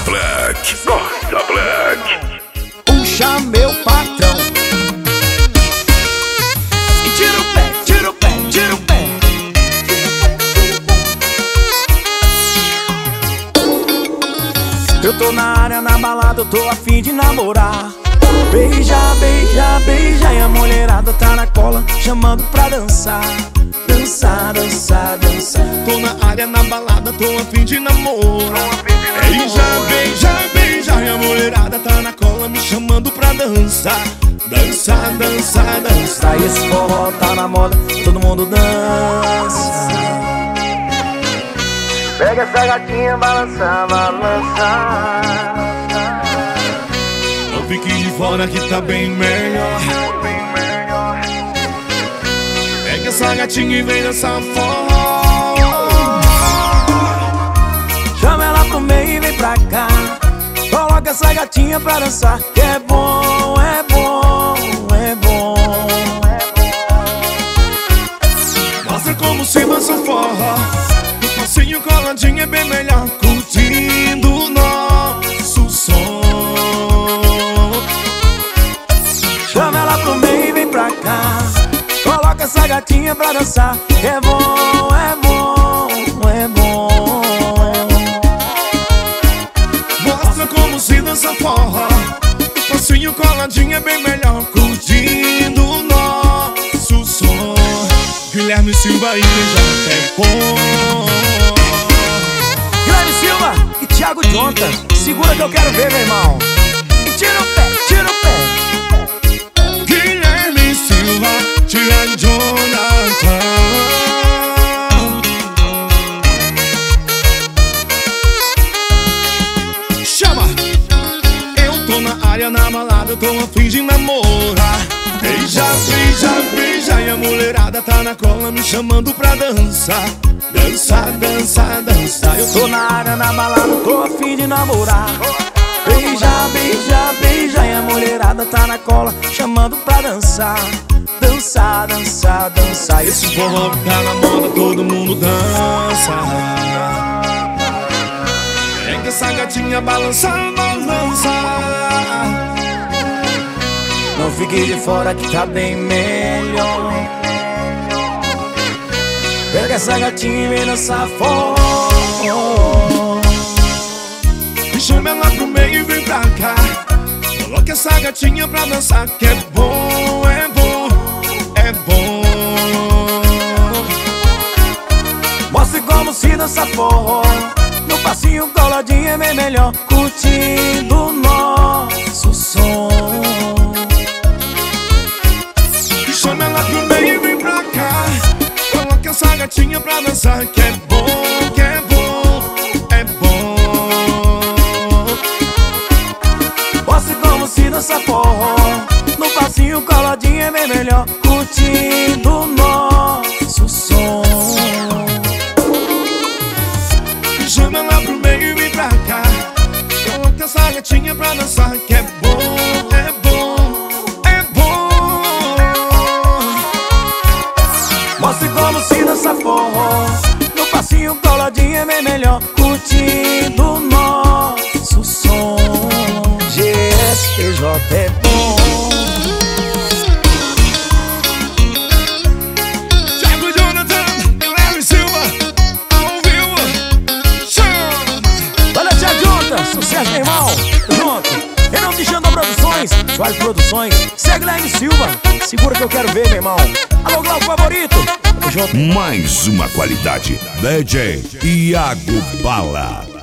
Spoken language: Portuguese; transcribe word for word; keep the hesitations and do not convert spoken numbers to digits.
Black, Corta Black. Puxa meu patrão e tira o pé, tira o pé, tira o pé. Eu tô na área, na balada, eu tô a fim de namorar. Beija, beija, beija e a mulherada tá na cola, chamando pra dançar. Dançar, dançar, dançar. Tô na área, na balada, tô a fim de namorar. Beija, beija, beija e a mulherada tá na cola, me chamando pra dançar. Dançar, dançar, dançar. E esse forró tá na moda, todo mundo dança. Pega essa gatinha, balança, balança. Não fique de fora que tá bem melhor. Pega essa gatinha e vem dançar forró. Chama ela pro meio e vem pra cá. Coloca essa gatinha pra dançar, que é bom, é bom, é bom. Mostra como se dança forró. No passinho coladinho é bem melhor, curtindo o nosso som. Chama ela pro meio e vem pra cá. Coloca essa gatinha pra dançar, que é bom, é bom, é bom. Mostra como se dança forró. No passinho coladinho é bem melhor, curtindo o nosso som. Guilherme Silva e já é bom. Guilherme Silva e Thiago Jonta, segura que eu quero ver, meu irmão. E tira o pé, tira o pé. Guilherme Silva, Thiago Jonta. Chama! Eu tô na área, na balada, eu tô a fim de namorar. Beija, beija, beija e a mulherada tá na cola, me chamando pra dançar. Dançar, dançar, dançar. Eu Tô na área, na balada, tô a fim de namorar. Beija, beija, beija e a mulherada tá na cola, chamando pra dançar. Dançar, dançar, dançar. E esse forró tá na moda, todo mundo dança. Pega essa gatinha, balança, balança. não fique de fora que tá bem melhor. Pega essa gatinha e vem dançar forró. Chama ela pro meio e vem pra cá. Coloca essa gatinha pra dançar, que é bom, é bom, é bom. Mostre como se dança forró. No passinho coladinho é bem melhor, curtindo o nosso som. Chama ela pro meio e vem pra cá. Coloca essa gatinha pra dançar, que é bom, que é bom, é bom. Mostre como se dança forró. No passinho coladinho é bem melhor, curtindo o nosso som. Chama ela pro meio e vem pra cá. Coloca essa gatinha pra dançar, que é bom, é bom, é bom. Mostre como se dança forró. No passinho coladinho é bem melhor, curtindo o nosso som. G S P J é bom. Thiago Jonathan, Guilherme Silva, ao vivo. Chama! Olha, Thiago Jonathan, sucesso, meu irmão. Junto. Renan Bichando Produções, Suárez Produções. Segue Guilherme Silva, segura que eu quero ver, meu irmão. Alô, Glauco Favorito. Tamo junto. Mais uma qualidade. D J Iago Bala.